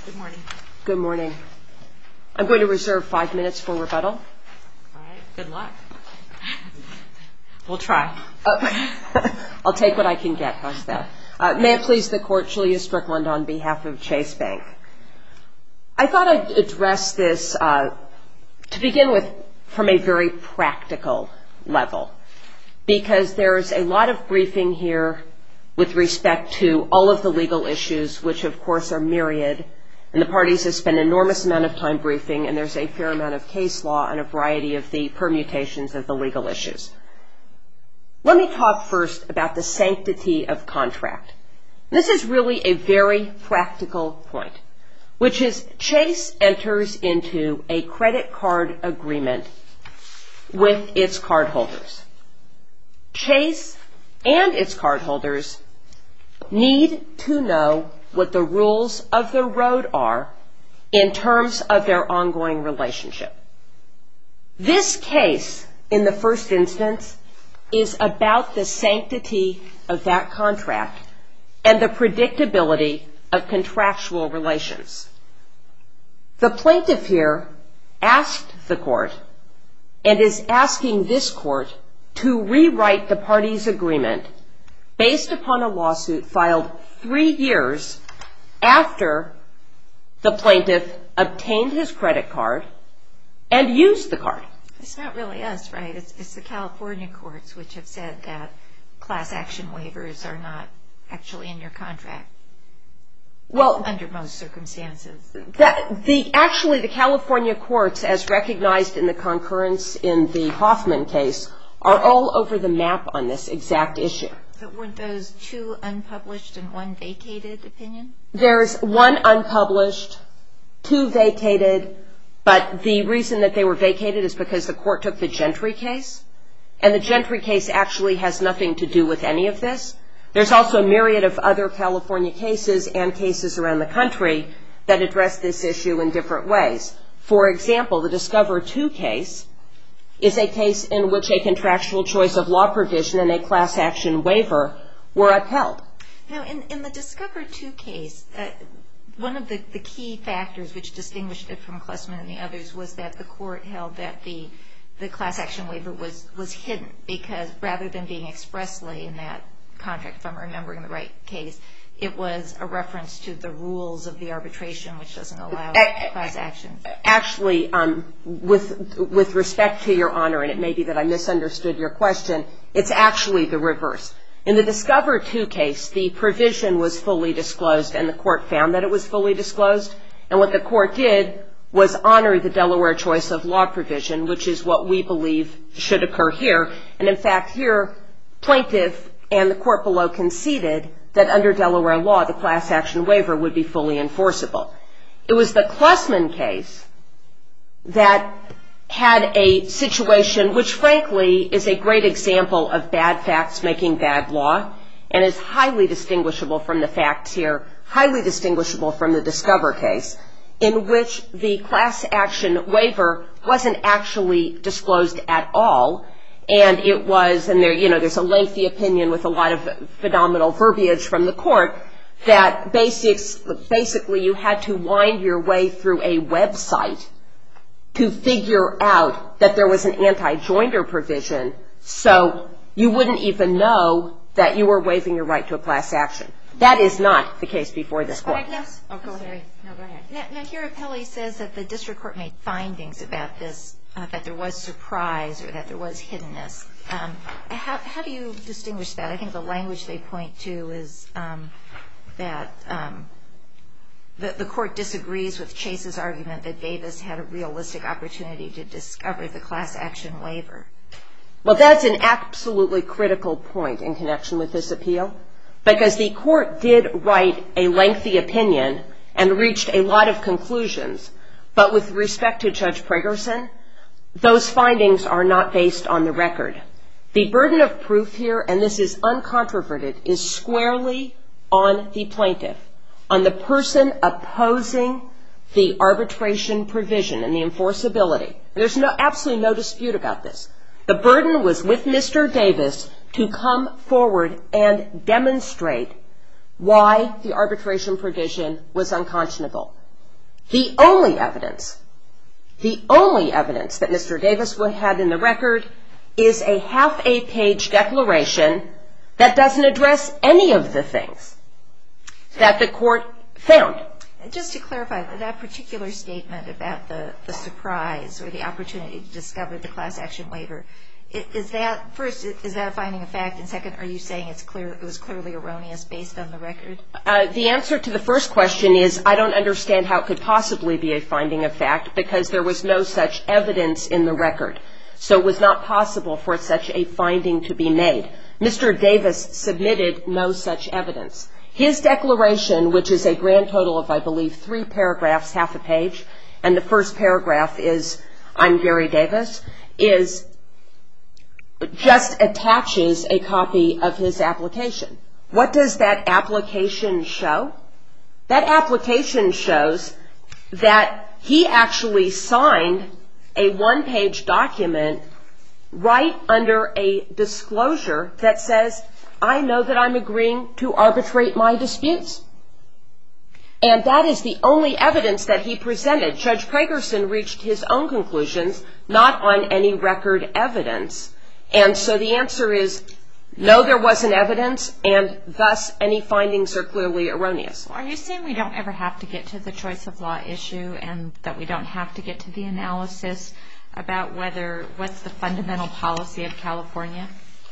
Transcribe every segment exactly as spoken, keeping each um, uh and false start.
Good morning. Good morning. I'm going to reserve five minutes for rebuttal. All right. Good luck. We'll try. Uh, I'll take what I can get. How's that? Uh, may it please the Court, Julia Strickland on behalf of Chase Bank. I thought I'd address this uh, to begin with from a very practical level, because there's a lot of briefing here with respect to all of the legal issues, which of course are myriad, and the parties have spent an enormous amount of time briefing, and there's a fair amount of case law on a variety of the permutations of the legal issues. Let me talk first about the sanctity of contract. This is really a very practical point, which is Chase enters into a credit card agreement with its cardholders. Chase and its cardholders need to know what the rules of the road are in terms of their ongoing relationship. This case, in the first instance, is about the sanctity of that contract and the predictability of contractual relations. The plaintiff here asked the court and is asking this court to rewrite the parties' agreement based upon a lawsuit filed three years after the plaintiff obtained his credit card and used the card. It's not really us, right? It's, it's the California courts which have said that class action waivers are not actually in your contract. Well, under most circumstances. That, the, actually, the California courts, as recognized in the concurrence in the Hoffman case, are all over the map on this exact issue. But weren't those two unpublished and one vacated opinion? There's one unpublished, two vacated, but the reason that they were vacated is because the court took the Gentry case, and the Gentry case actually has nothing to do with any of this. There's also a myriad of other California cases and cases around the country that address this issue in different ways. For example, the Discover two case is a case in which a contractual choice of law provision and a class action waiver were upheld. Now, in, in the Discover two case, uh, one of the, the key factors which distinguished it from Klessman and the others was that the court held that the, the class action waiver was, was hidden, because rather than being expressly in that contract, if I'm remembering the right case, it was a reference to the rules of the arbitration, which doesn't allow class action. Actually, um, with with respect to Your Honor, and it may be that I misunderstood your question, it's actually the reverse. In the Discover two case, the provision was fully disclosed, and the court found that it was fully disclosed. And what the court did was honor the Delaware choice of law provision, which is what we believe should occur here. And in fact, here, plaintiff and the court below conceded that under Delaware law, the class action waiver would be fully enforceable. It was the Klessman case that had a situation which, frankly, is a great example of bad facts making bad law, and is highly distinguishable from the facts here, highly distinguishable from the Discover case, in which the class action waiver wasn't actually disclosed at all. And it was, and there, you know, there's a lengthy opinion with a lot of phenomenal verbiage from the court that basics, basically you had to wind your way through a website to figure out that there was an anti-joinder provision, so you wouldn't even know that you were waiving your right to a class action. That is not the case before this court. Yes. Oh, go ahead. No, go ahead. Now, now here Appelli says that the district court made findings about this, uh, that there was surprise or that there was hiddenness. Um, how, how do you distinguish that? I think the language they point to is um, that um, the, the court disagrees with Chase's argument that Davis had a realistic opportunity to discover the class action waiver. Well, that's an absolutely critical point in connection with this appeal, because the court did write a lengthy opinion and reached a lot of conclusions. But with respect to Judge Pragerson, those findings are not based on the record. The burden of proof here, and this is uncontroverted, is squarely on the plaintiff, on the person opposing the arbitration provision and the enforceability. There's no, absolutely no dispute about this. The burden was with Mister Davis to come forward and demonstrate why the arbitration provision was unconscionable. The only evidence, the only evidence that Mister Davis had in the record is a half a page declaration that doesn't address any of the things that the court found. Just to clarify, that particular statement about the, the surprise or the opportunity to discover the class action waiver, is that, first, is that a finding of fact? And second, are you saying it's clear, it was clearly erroneous based on the record? Uh, the answer to the first question is I don't understand how it could possibly be a finding of fact because there was no such evidence in the record. So it was not possible for such a finding to be made. Mister Davis submitted no such evidence. His declaration, which is a grand total of, I believe, three paragraphs, half a page, and the first paragraph is, I'm Gary Davis, is just attaches a copy of his application. What does that application show? That application shows that he actually signed a one-page document right under a disclosure that says, I know that I'm agreeing to arbitrate my disputes. And that is the only evidence that he presented. Judge Pragerson reached his own conclusions, not on any record evidence. And so the answer is, no, there wasn't evidence, and thus any findings are clearly erroneous. Are you saying we don't ever have to get to the choice of law issue and that we don't have to get to the analysis about whether, what's the fundamental policy of California?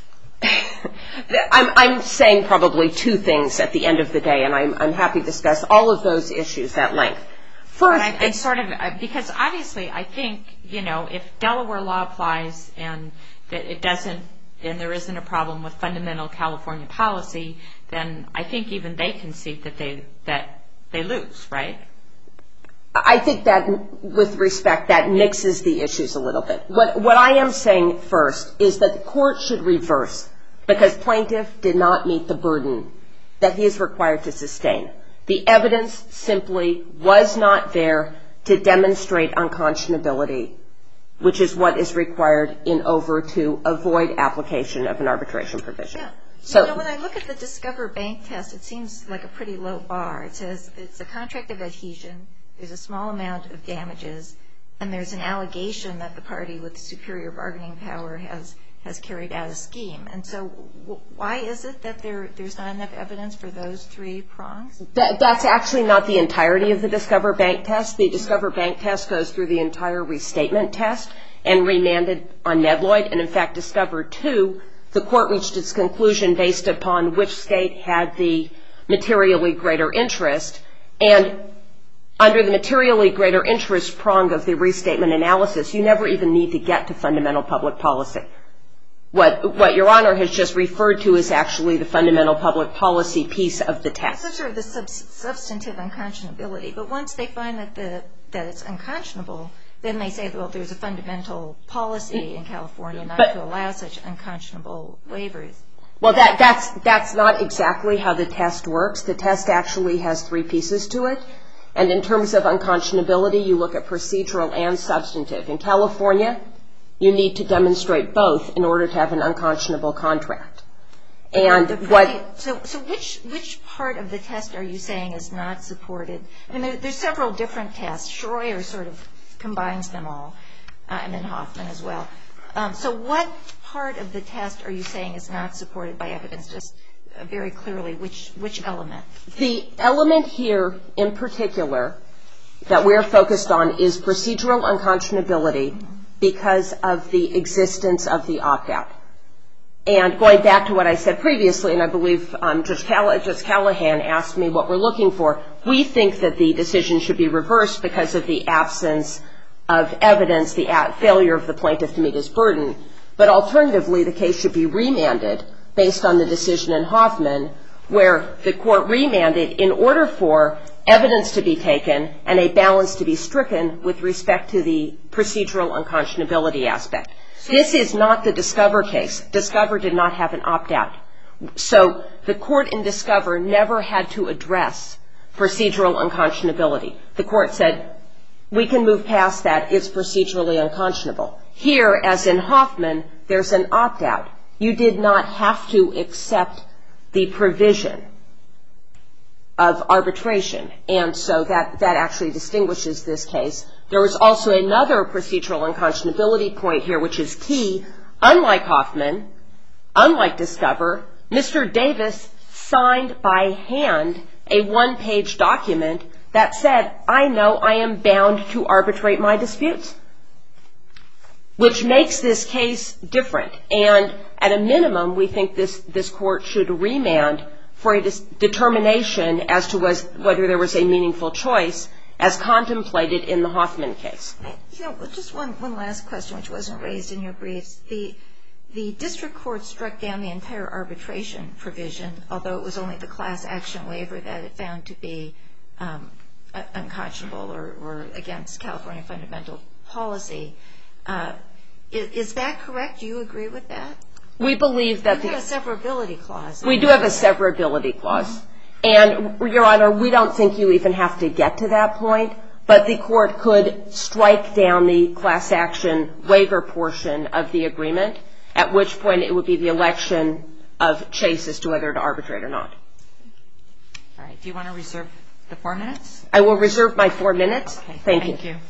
I'm, I'm saying probably two things at the end of the day, and I'm, I'm happy to discuss all of those issues at length. First, I, I sort of, because obviously I think, you know, if Delaware law applies and that it doesn't, and there isn't a problem with fundamental California policy, then I think even they concede that they, that they lose, right? I think that, with respect, that mixes the issues a little bit. What, what I am saying first is that the court should reverse because plaintiff did not meet the burden that he is required to sustain. The evidence simply was not there to demonstrate unconscionability, which is what is required in over to avoid application of an arbitration provision. Yeah. So, you know, when I look at the Discover Bank test, it seems like a pretty low bar. It says it's a contract of adhesion, there's a small amount of damages, and there's an allegation that the party with superior bargaining power has has carried out a scheme. And so w- why is it that there there's not enough evidence for those three prongs? That, that's actually not the entirety of the Discover Bank test. The Discover Bank test goes through the entire restatement test and remanded on Nedloyd. And in fact, Discover two, the court reached its conclusion based upon which state had the materially greater interest. And under the materially greater interest prong of the restatement analysis, you never even need to get to fundamental public policy. What, what Your Honor has just referred to is actually the fundamental public policy piece of the test. That's sort of the sub- substantive unconscionability. But once they find that the that it's unconscionable, then they say, well, there's a fundamental policy in California not but, to allow such unconscionable waivers. Well, that, that's, that's not exactly how the test works. The test actually has three pieces to it. And in terms of unconscionability, you look at procedural and substantive. In California, you need to demonstrate both in order to have an unconscionable contract. And the, what... So, so which, which part of the test are you saying is not supported? I mean, there, there's several different tests. Schroer sort of combines them all, uh, and then Hoffman as well. Um, so what part of the test are you saying is not supported by evidence? Just uh, very clearly, which, which element? The element here in particular that we're focused on is procedural unconscionability mm-hmm. because of the existence of the opt-out. And going back to what I said previously, and I believe um, Judge, Call- Judge Callahan asked me what we're looking for, we think that the decision should be reversed because of the absence of evidence, the a- failure of the plaintiff to meet his burden. But alternatively, the case should be remanded based on the decision in Hoffman, where the court remanded in order for evidence to be taken and a balance to be stricken with respect to the procedural unconscionability aspect. This is not the Discover case. Discover did not have an opt-out. So the court in Discover never had to address procedural unconscionability. The court said, we can move past that. It's procedurally unconscionable. Here, as in Hoffman, there's an opt-out. You did not have to accept the provision of arbitration. And so that, that actually distinguishes this case. There was also another procedural unconscionability point here, which is key. Unlike Hoffman, unlike Discover, Mister Davis signed by hand a one-page document that said, I know I am bound to arbitrate my disputes, which makes this case different. And at a minimum, we think this, this court should remand for a dis- determination as to was, whether there was a meaningful choice as contemplated in the Hoffman case. You know, just one, one last question, which wasn't raised in your briefs. The, the district court struck down the entire arbitration provision, although it was only the class action waiver that it found to be um, unconscionable or, or against California fundamental policy. Uh, is, is that correct? Do you agree with that? We believe that you the... have a severability clause. We do have a severability clause. Mm-hmm. And, Your Honor, we don't think you even have to get to that point, but the court could strike down the class action waiver portion of the agreement, at which point it would be the election of Chase as to whether to arbitrate or not. All right. Do you want to reserve the four minutes? I will reserve my four minutes. Okay. Thank, Thank you.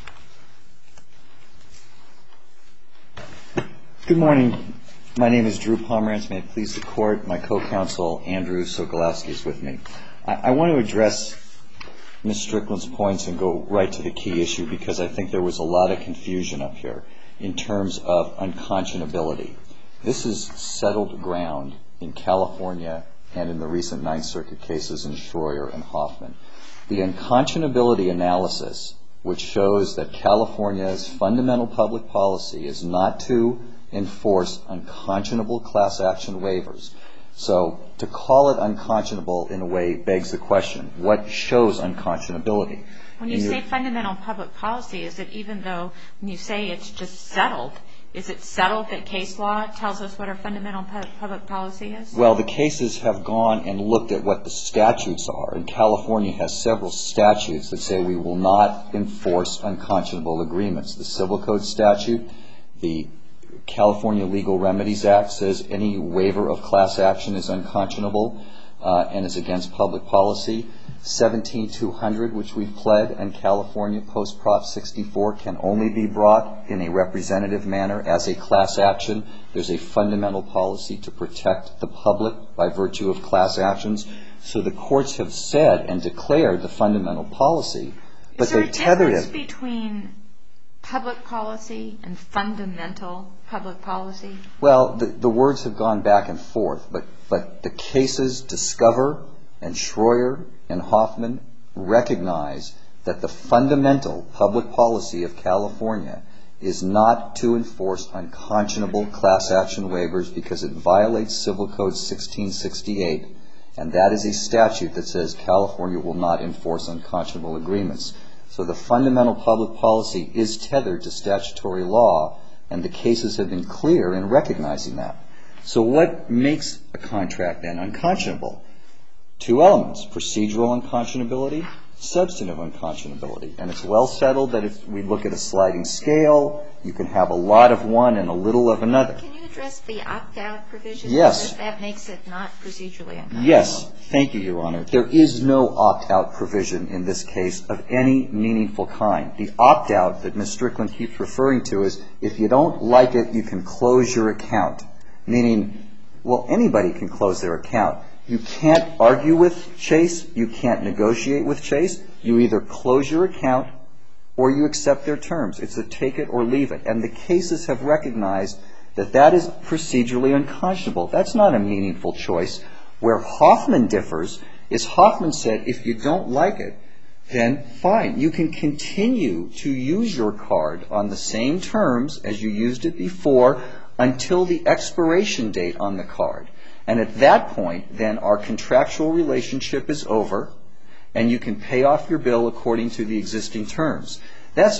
you. Good morning. My name is Drew Pomerantz. May it please the Court. My co-counsel, Andrew Sokolowski, is with me. I, I want to address Miz Strickland's points and go right to the key issue because I think there was a lot of confusion up here in terms of unconscionability. This is settled ground in California and in the recent Ninth Circuit cases in Schroyer and Hoffman. The unconscionability analysis, which shows that California's fundamental public policy is not to enforce unconscionable class action waivers. So to call it unconscionable in a way begs the question, what shows unconscionability? When you say fundamental public policy, is it even though when you say it's just settled, is it settled that case law tells us what our fundamental pu- public policy is? Well, the cases have gone and looked at what the statutes are, and California has several statutes that say we will not enforce unconscionable agreements. The Civil Code statute, the California Legal Remedies Act says any waiver of class action is unconscionable uh, and is against public policy. seventeen two hundred, which we've pled, and California Post-Prop sixty-four can only be brought in a representative manner as a class action. There's a fundamental policy to protect the public by virtue of class actions. So the courts have said and declared the fundamental policy, but they've tethered it. Is there a difference between public policy and fundamental public policy? Well, the, the words have gone back and forth, but, but the cases Discover and Schroyer and Hoffman recognize that the fundamental public policy of California is not to enforce unconscionable class action waivers because it violates Civil Code sixteen sixty-eight, and that is a statute that says California will not enforce unconscionable agreements. So the fundamental public policy is tethered to statutory law, and the cases have been clear in recognizing that. So what makes a contract then unconscionable? Two elements: procedural unconscionability, substantive unconscionability. And it's well settled that if we look at a sliding scale, you can have a lot of one and a little of another. Can you address the opt-out provision? Yes. Because that makes it not procedurally unconscionable. Yes. Thank you, Your Honor. There is no opt-out provision in this case of any meaningful kind. The opt-out that Miz Strickland keeps referring to is if you don't like it, you can close your account. Meaning, well, anybody can close their account. You can't argue with Chase. You can't negotiate with Chase. You either close your account or you accept their terms. It's a take it or leave it. And the cases have recognized that that is procedurally unconscionable. That's not a meaningful choice. Where Hoffman differs is Hoffman said if you don't like it, then fine. You can continue to use your card on the same terms as you used it before until the expiration date on the card. And at that point, then our contractual relationship is over and you can pay off your bill according to the existing terms. That's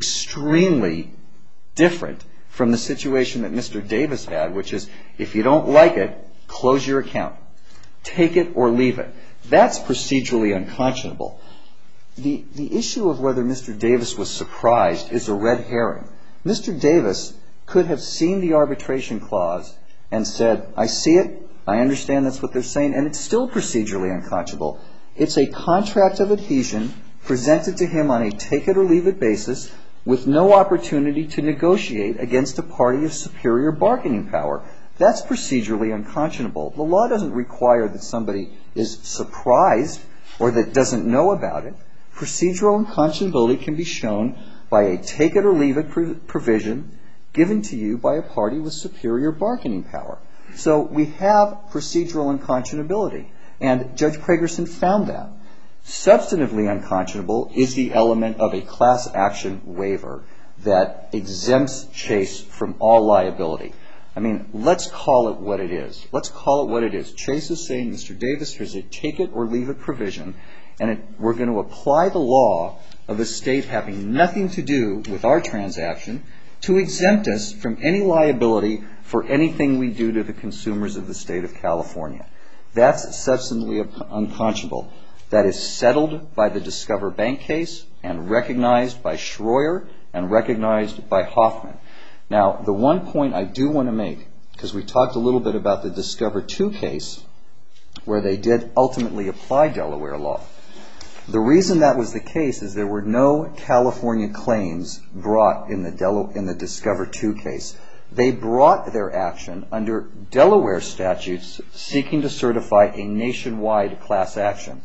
extremely different from the situation that Mister Davis had, which is if you don't like it, close your account. Take it or leave it. That's procedurally unconscionable. The, the issue of whether Mister Davis was surprised is a red herring. Mister Davis could have seen the arbitration clause and said, I see it, I understand that's what they're saying, and it's still procedurally unconscionable. It's a contract of adhesion presented to him on a take-it-or-leave-it basis with no opportunity to negotiate against a party of superior bargaining power. That's procedurally unconscionable. The law doesn't require that somebody is surprised or that doesn't know about it. Procedural unconscionability can be shown by a take-it-or-leave-it provision given to you by a party with superior bargaining power. So we have procedural unconscionability, and Judge Pragerson found that. Substantively unconscionable is the element of a class action waiver that exempts Chase from all liability. I mean, let's call it what it is. Let's call it what it is. Chase is saying, Mister Davis, here's a take-it-or-leave-it provision, and it, we're going to apply the law of a state having nothing to do with our transaction to exempt us from any liability for anything we do to the consumers of the state of California. That's substantively unconscionable. That is settled by the Discover Bank case and recognized by Schroer and recognized by Hoffman. Now, the one point I do want to make, because we talked a little bit about the Discover two case, where they did ultimately apply Delaware law. The reason that was the case is there were no California claims brought in the, Del- in the Discover two case. They brought their action under Delaware statutes seeking to certify a nationwide class action.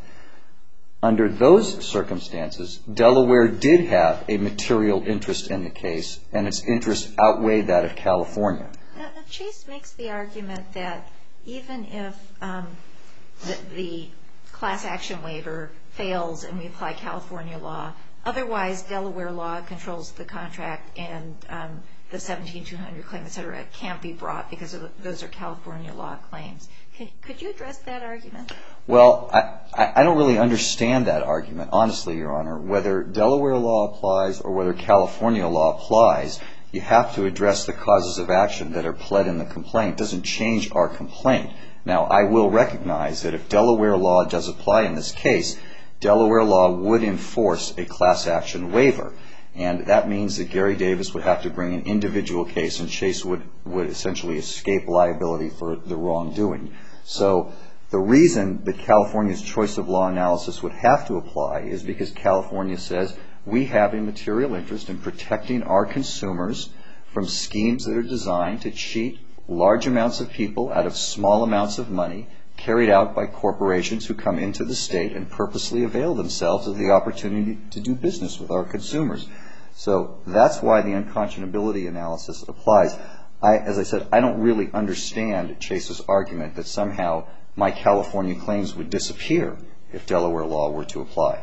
Under those circumstances, Delaware did have a material interest in the case, and its interest outweighed that of California. Now, Chase makes the argument that even if um, the, the class action waiver fails and we apply California law, otherwise Delaware law controls the contract and um, the seventeen two hundred claim, et cetera, can't be brought because of, those are California law claims. Could, could you address that argument? Well, I, I don't really understand that argument, honestly, Your Honor. Whether Delaware law applies or whether California law applies, you have to address the causes of action that are pled in the complaint. It doesn't change our complaint. Now, I will recognize that if Delaware law does apply in this case, Delaware law would enforce a class action waiver. And that means that Gary Davis would have to bring an individual case and Chase would, would essentially escape liability for the wrongdoing. So the reason that California's choice of law analysis would have to apply is because California says we have a material interest in protecting our consumers from schemes that are designed to cheat large amounts of people out of small amounts of money carried out by corporations who come into the state and purposely avail themselves of the opportunity to do business with our consumers. So that's why the unconscionability analysis applies. I, as I said, I don't really understand Chase's argument that somehow my California claims would disappear if Delaware law were to apply.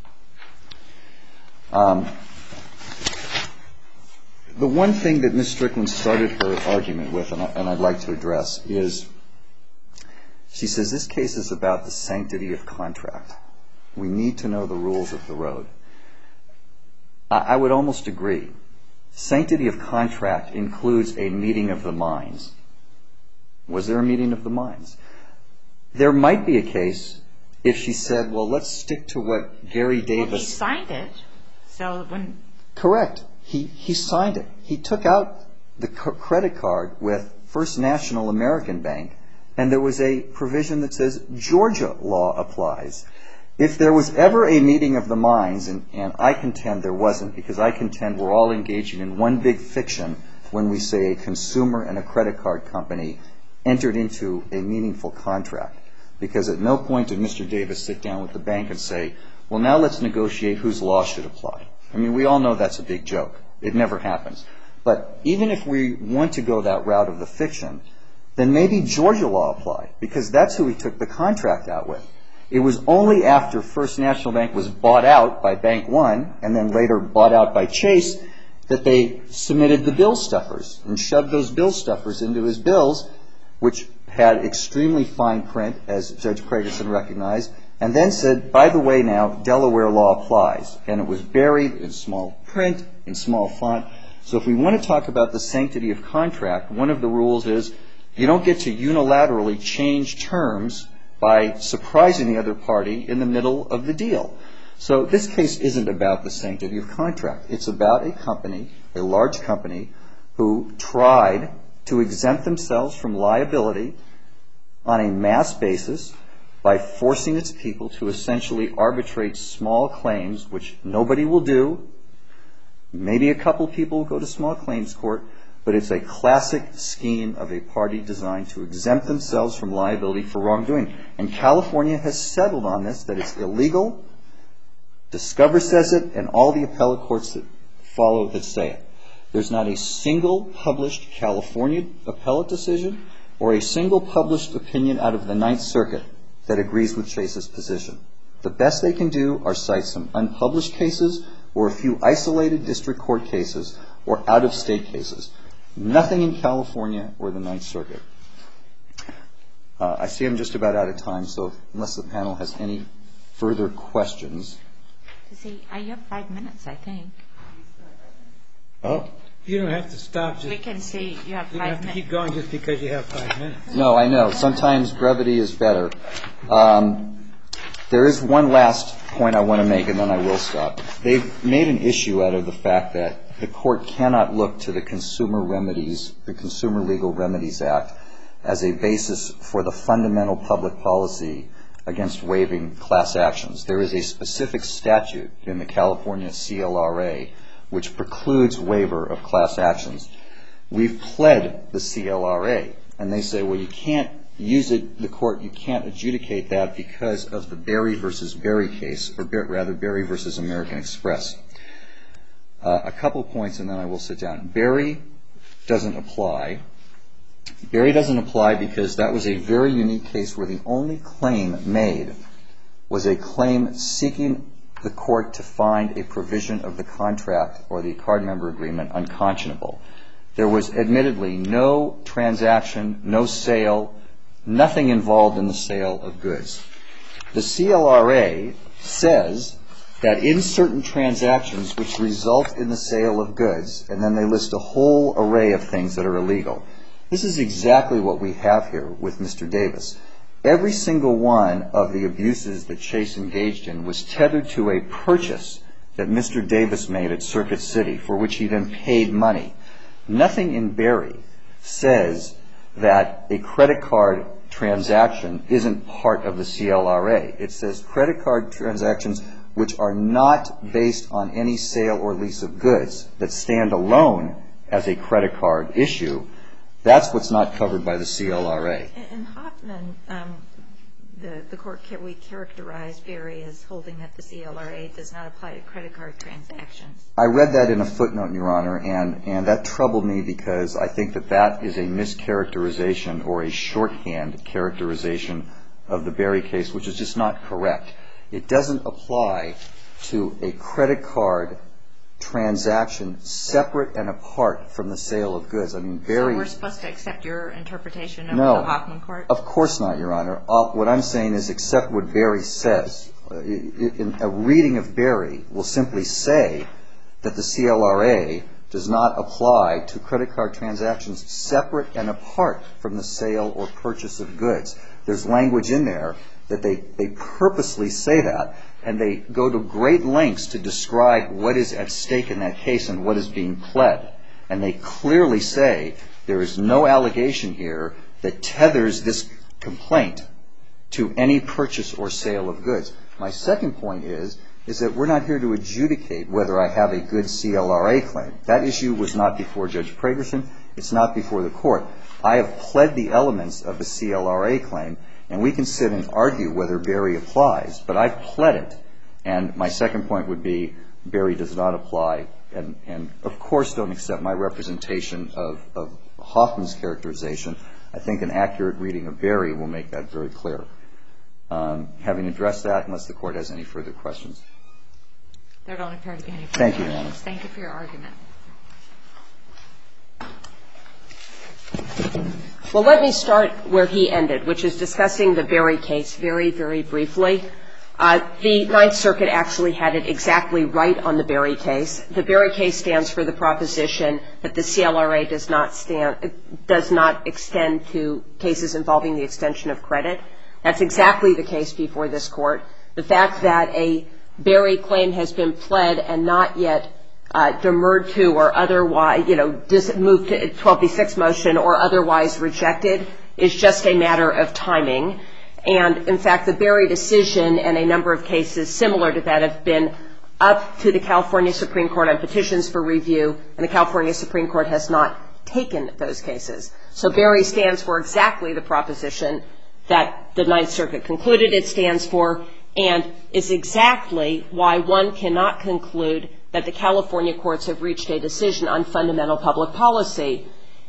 Um, the one thing that Miz Strickland started her argument with, and, I, and I'd like to address, is she says this case is about the sanctity of contract. We need to know the rules of the road. I, I would almost agree. Sanctity of contract includes a meeting of the minds. Was there a meeting of the minds? There might be a case if she said, well, let's stick to what Gary Davis... Well, he signed it. So when... Correct. He, he signed it. He took out the credit card with First National American Bank, and there was a provision that says Georgia law applies. If there was ever a meeting of the minds, and, and I contend there wasn't, because I contend we're all engaging in one big fiction when we say a consumer and a credit card company entered into a meaningful contract. Because at no point did Mister Davis sit down with the bank and say, well, now let's negotiate whose law should apply. I mean, we all know that's a big joke. It never happens. But even if we want to go that route of the fiction, then maybe Georgia law applied, because that's who he took the contract out with. It was only after First National Bank was bought out by Bank One and then later bought out by Chase that they submitted the bill stuffers and shoved those bill stuffers into his bills, which had extremely fine print, as Judge Pragerson recognized, and then said, by the way, now Delaware law applies. And it was buried in small print, in small font. So if we want to talk about the sanctity of contract, one of the rules is you don't get to unilaterally change terms by surprising the other party in the middle of the deal. So this case isn't about the sanctity of contract. It's about a company, a large company, who tried to exempt themselves from liability on a mass basis by forcing its people to essentially arbitrate small claims, which nobody will do. Maybe a couple people will go to small claims court, but it's a classic scheme of a party designed to exempt themselves from liability for wrongdoing. And California has settled on this, that it's illegal. Discover says it, and all the appellate courts that follow that say it. There's not a single published California appellate decision or a single published opinion out of the Ninth Circuit that agrees with Chase's position. The best they can do are cite some unpublished cases or a few isolated district court cases or out-of-state cases. Nothing in California or the Ninth Circuit. Uh, I see I'm just about out of time, so unless the panel has any further questions. See, you have five minutes, I think. Oh. You don't have to stop. Just, we can see you have five minutes. You don't have to keep going just because you have five minutes. No, I know. Sometimes brevity is better. Um, there is one last point I want to make, and then I will stop. They've made an issue out of the fact that the court cannot look to the Consumer Remedies, the Consumer Legal Remedies Act, as a basis for the fundamental public policy against waiving class actions. There is a specific statute in the California C L R A which precludes waiver of class actions. We've pled the C L R A, and they say, well, you can't use it, the court, you can't adjudicate that because of the Berry versus Berry case, or rather Berry versus American Express. Uh, a couple points, and then I will sit down. Berry doesn't apply. Berry doesn't apply because that was a very unique case where the only claim made was a claim seeking the court to find a provision of the contract or the card member agreement unconscionable. There was admittedly no transaction, no sale, nothing involved in the sale of goods. The C L R A says that in certain transactions which result in the sale of goods, and then they list a whole array of things that are illegal. This is exactly what we have here with Mister Davis. Every single one of the abuses that Chase engaged in was tethered to a purchase that Mister Davis made at Circuit City, for which he then paid money. Nothing in Berry says that a credit card transaction isn't part of the C L R A. It says credit card transactions which are not based on any sale or lease of goods that stand alone as a credit card issue. That's what's not covered by the C L R A. In Hoffman, um, the, the court, we characterized Berry as holding that the C L R A does not apply to credit card transactions. I read that in a footnote, Your Honor, and, and that troubled me because I think that that is a mischaracterization or a shorthand characterization of the Berry case, which is just not correct. It doesn't apply to a credit card transaction separate and apart from the sale of goods. I mean, Berry... So we're supposed to accept your interpretation of no, the Hoffman court? Of course not, Your Honor. Uh, what I'm saying is accept what Berry says. Uh, in a reading of Berry will simply say that the C L R A does not apply to credit card transactions separate and apart from the sale or purchase of goods. There's language in there that they, they purposely say that, and they go to great lengths to describe what is at stake in that case and what is being pled. And they clearly say there is no allegation here that tethers this complaint to any purchase or sale of goods. My second point is, is that we're not here to adjudicate whether I have a good C L R A claim. That issue was not before Judge Pragerson. It's not before the court. I have pled the elements of the C L R A claim, and we can sit and argue whether Berry applies, but I've pled it. And my second point would be Berry does not apply, and, and of course don't accept my representation of, of Hoffman's characterization. I think an accurate reading of Berry will make that very clear. Um, having addressed that, unless the court has any further questions. There don't appear to be any further Thank you, questions. Your Honor. Thank you for your argument. Well, let me start where he ended, which is discussing the Berry case very, very briefly. Uh, the Ninth Circuit actually had it exactly right on the Berry case. The Berry case stands for the proposition that the C L R A does not stand, does not extend to cases involving the extension of credit. That's exactly the case before this court. The fact that a Berry claim has been pled and not yet Uh, demurred to or otherwise, you know, dis- moved to twelve B six motion or otherwise rejected is just a matter of timing. And, in fact, the Berry decision and a number of cases similar to that have been up to the California Supreme Court on petitions for review, and the California Supreme Court has not taken those cases. So Berry stands for exactly the proposition that the Ninth Circuit concluded it stands for, and is exactly why one cannot conclude that the California courts have reached a decision on fundamental public policy.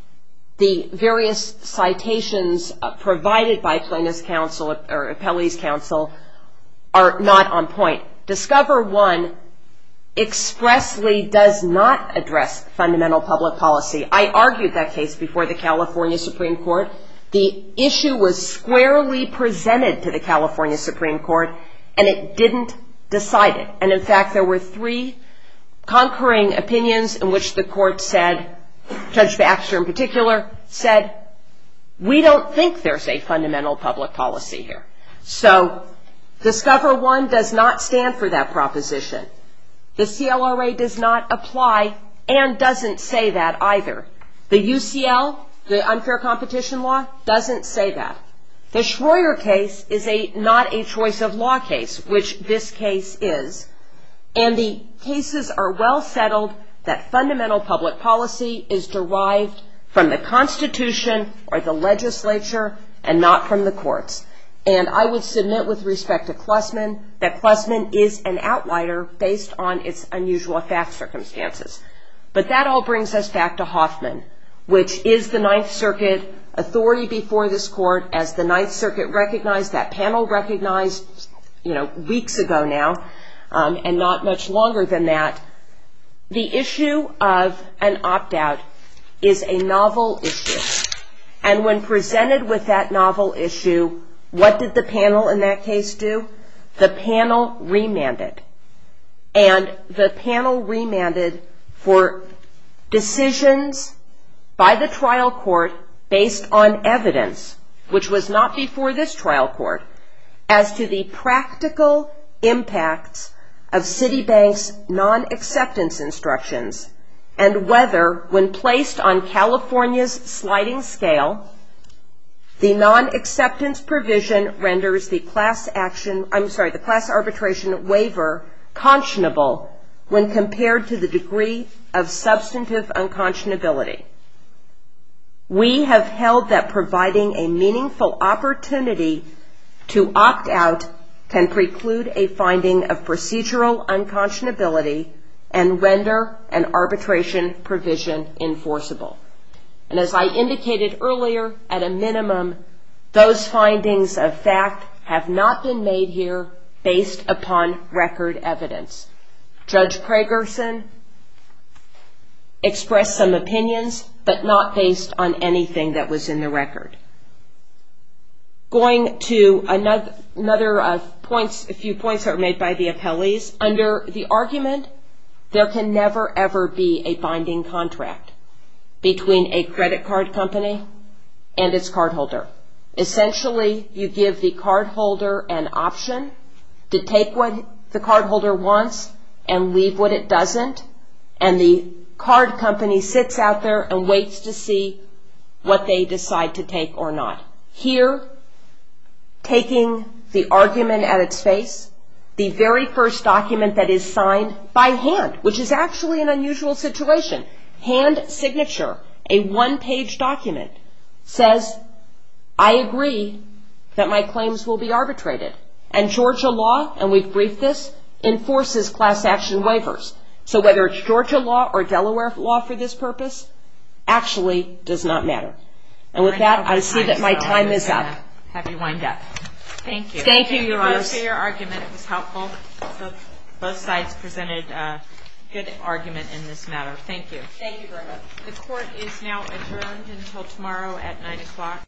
The various citations uh, provided by plaintiff's counsel or appellee's counsel are not on point. Discover One expressly does not address fundamental public policy. I argued that case before the California Supreme Court. The issue was squarely presented to the California Supreme Court, and it didn't decide it. And, in fact, there were three concurring opinions in which the court said, Judge Baxter in particular, said, we don't think there's a fundamental public policy here. So Discover One does not stand for that proposition. The C L R A does not apply and doesn't say that either. The U C L, the unfair competition law, doesn't say that. The Schroyer case is a not a choice of law case, which this case is. And the cases are well settled that fundamental public policy is derived from the Constitution or the legislature and not from the courts. And I would submit with respect to Klussman that Klussman is an outlier based on its unusual fact circumstances. But that all brings us back to Hoffman, which is the Ninth Circuit authority before this court, as the Ninth Circuit recognized, that panel recognized, you know, weeks ago now, um, and not much longer than that. The issue of an opt-out is a novel issue. And when presented with that novel issue, what did the panel in that case do? The panel remanded. And the panel remanded for decisions by the trial court based on evidence, which was not before this trial court, as to the practical impacts of Citibank's non-acceptance instructions and whether, when placed on California's sliding scale, the non-acceptance provision renders the class action, I'm sorry, the class arbitration waiver conscionable when compared to the degree of substantive unconscionability. We have held that providing a meaningful opportunity to opt out can preclude a finding of procedural unconscionability and render an arbitration provision enforceable. And as I indicated earlier, at a minimum, those findings of fact have not been made here based upon record evidence. Judge Pragerson expressed some opinions, but not based on anything that was in the record. Going to another, another uh, points, a few points that were made by the appellees. Under the argument, there can never, ever be a binding contract between a credit card company and its cardholder. Essentially, you give the cardholder an option to take what the cardholder wants and leave what it doesn't, and the card company sits out there and waits to see what they decide to take or not. Here, taking the argument at its face, the very first document that is signed by hand, which is actually an unusual situation, hand signature, a one-page document, says, I agree that my claims will be arbitrated. And Georgia law, and we've briefed this, enforces class action waivers. So whether it's Georgia law or Delaware law for this purpose, actually does not matter. And with that, I see that my time is up. Have you wind up. Thank you. Thank you, Your Honor. Thank you for your argument. It was helpful. So both sides presented a good argument in this matter. Thank you. Thank you very much. The court is now adjourned until tomorrow at nine o'clock.